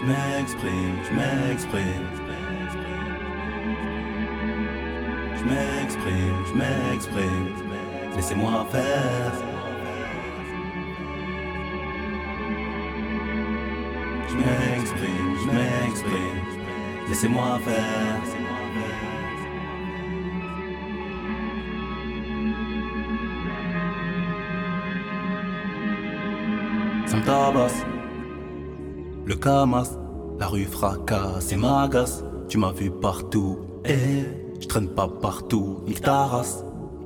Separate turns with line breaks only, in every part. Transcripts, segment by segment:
Je m'exprime, je m'exprime. Je m'exprime, je m'exprime. Laissez-moi faire. Je m'exprime, je m'exprime. Laissez-moi faire. Ça me tabasse, le camas, la rue fracasse et m'agace. Tu m'as vu partout, je traîne pas partout, nique ta race.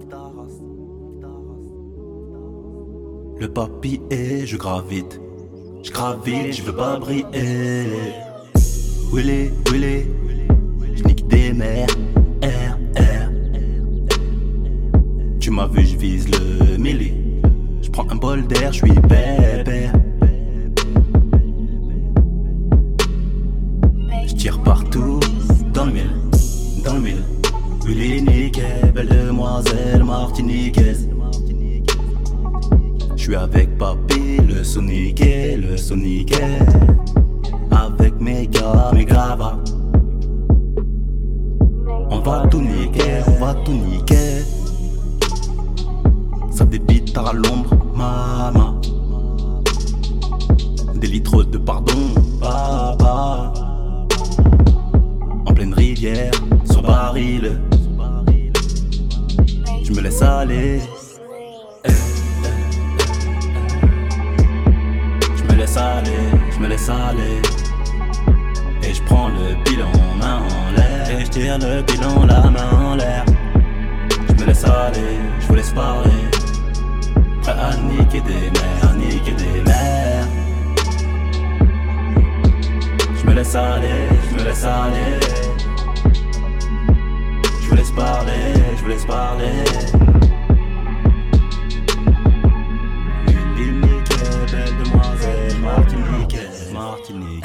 Le papy je gravite, je veux pas briller. Willy, Willy, j'nique des mers, R. Tu m'as vu, j'vise le milli. J'prends un bol d'air, j'suis bébé. J'tire partout, dans le mille, dans le mille. Willy nickel, belle demoiselle martiniquaise. J'suis avec papy, le soniquet, le soniquet. Avec mes gars, mes gravats. On va tout niquer, on va tout niquer. Ça débite tard à l'ombre, maman. Des litres de pardon, papa. En pleine rivière, sur baril. Je me laisse aller. Je me laisse aller, je me laisse aller. Et je prends le bilan main en l'air. Et je tire le bilan la main en l'air. Je me laisse aller, je vous laisse parler. Prêt à niquer des mers, à niquer des mers. Je me laisse aller, je me laisse aller. Je vous laisse parler, je vous laisse parler. Willy nickel, belle demoiselle, Martinique.